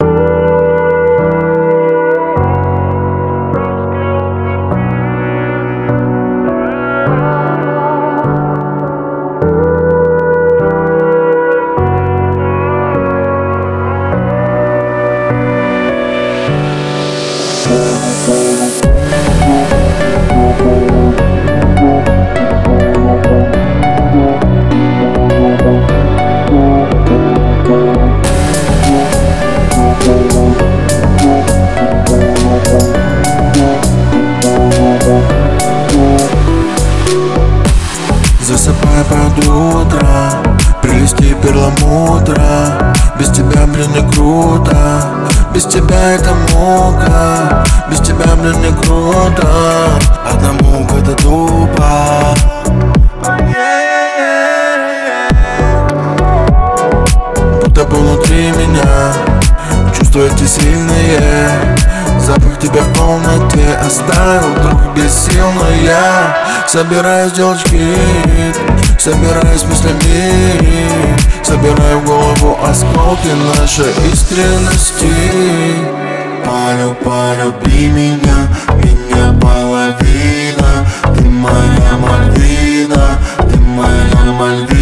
Засыпай под утро, прилисти перламутра. Без тебя, блин, не круто. Без тебя это мука. Без тебя, блин, не круто. Одна мука, это тупо. Будто бы внутри меня чувства эти сильные. Запах тебя в комнате оставил вдруг без сил. Но я собираюсь делать хит, собираюсь мыслями, собираю в голову осколки нашей искренности. Полюби меня, меня половина. Ты моя Мальвина, ты моя Мальвина.